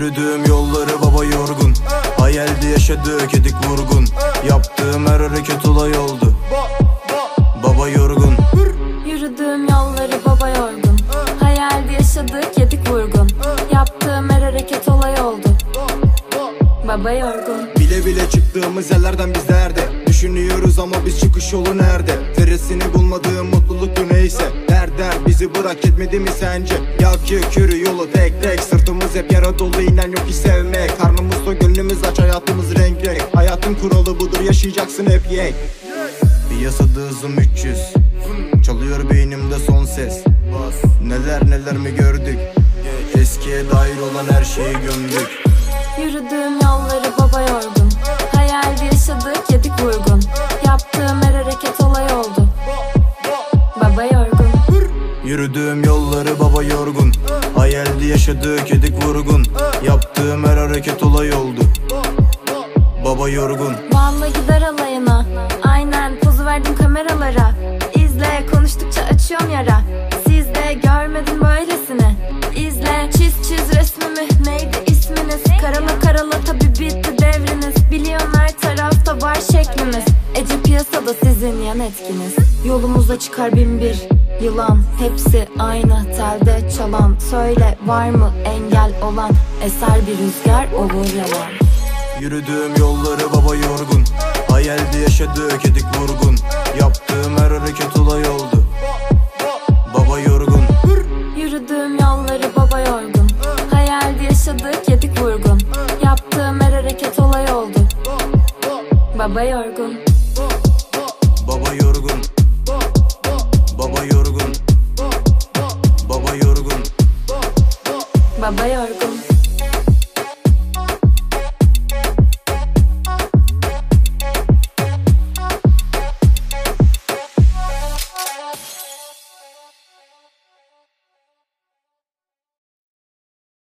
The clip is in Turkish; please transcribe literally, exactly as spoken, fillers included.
Yürüdüğüm yolları baba yorgun, hayalde yaşadık edik vurgun. Yaptığım her hareket olay oldu, baba yorgun. Yürüdüğüm yolları baba yorgun, hayalde yaşadık yedik vurgun. Yaptığım her hareket olay oldu, baba yorgun. Bile bile çıktığımız yerlerden biz nerede? Düşünüyoruz ama biz çıkış yolu nerede? Teresini bulmadığım mutluluk bu neyse. Der der bizi bırak etmedi mi sence? Yak yükürü yolu tek tek, sırtımız hep yara dolu, inen yok ki sevmek. Karnımız da gönlümüz aç, hayatımız renk renk. Hayatın kuralı budur, yaşayacaksın hep yek. Piyasada hızım üç yüz, çalıyor beynimde son ses. Neler neler mi gördük, eskiye dair olan her şeyi gömdük. Yürüdüğüm yolları baba yorgun, hayalde yaşadık yedik vurgun. Yaptığım her hareket olay oldu, baba yorgun. Yürüdüğüm yolları baba yorgun, hayalde yaşadık yedik vurgun. Yaptığım her hareket olay oldu, baba yorgun. Valla gider alayına, aynen pozu verdim kameralara. İzle, konuştukça açıyorum yara. Siz de görmedin böylesini. İzle, çiz çiz resmimi, neydi isminiz? Karala karala tabi bitti devriniz. Biliyorum her tarafta var şeklimiz. Ece piyasada sizin yan etkiniz. Yolumuza çıkar bin bir yılan, hepsi aynı telde çalan. Söyle var mı engel olan, eser bir rüzgar olur yalan. Yürüdüğüm yolları baba yorgun, hayalde yaşadık edik vurgun. Yaptığım her hareket olay oldu, baba yorgun. Yürüdüğüm yolları baba yorgun, hayalde yaşadık yedik vurgun. Yaptığım her hareket olay oldu, baba yorgun. Baba yorgun, baba yorgun, baba yorgun, Baba yorgun.